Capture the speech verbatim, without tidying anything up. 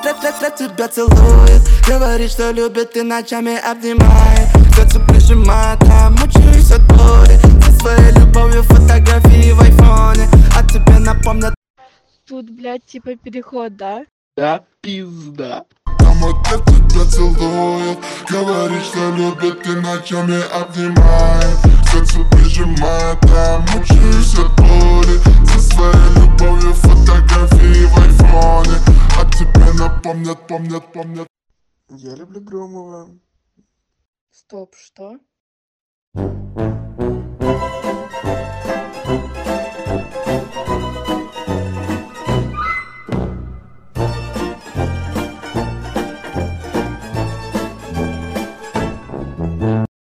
для тебя целует. Говорит, что любит и ночами обнимает. Сердце прижимает, а мучаюсь от боли. Со своей любовью фотографии в айфоне. А тебе напомнят. Тут, блядь, типа переход, да? Да, пизда. Мама для тебя целует. Говорит, что любит и ночами обнимает. Сердце прижимает, а мучаюсь от боли. За своей любовью фотографии в айфоне. А тебе напомнят, помнят, помнят. Я люблю Громова. Стоп, что?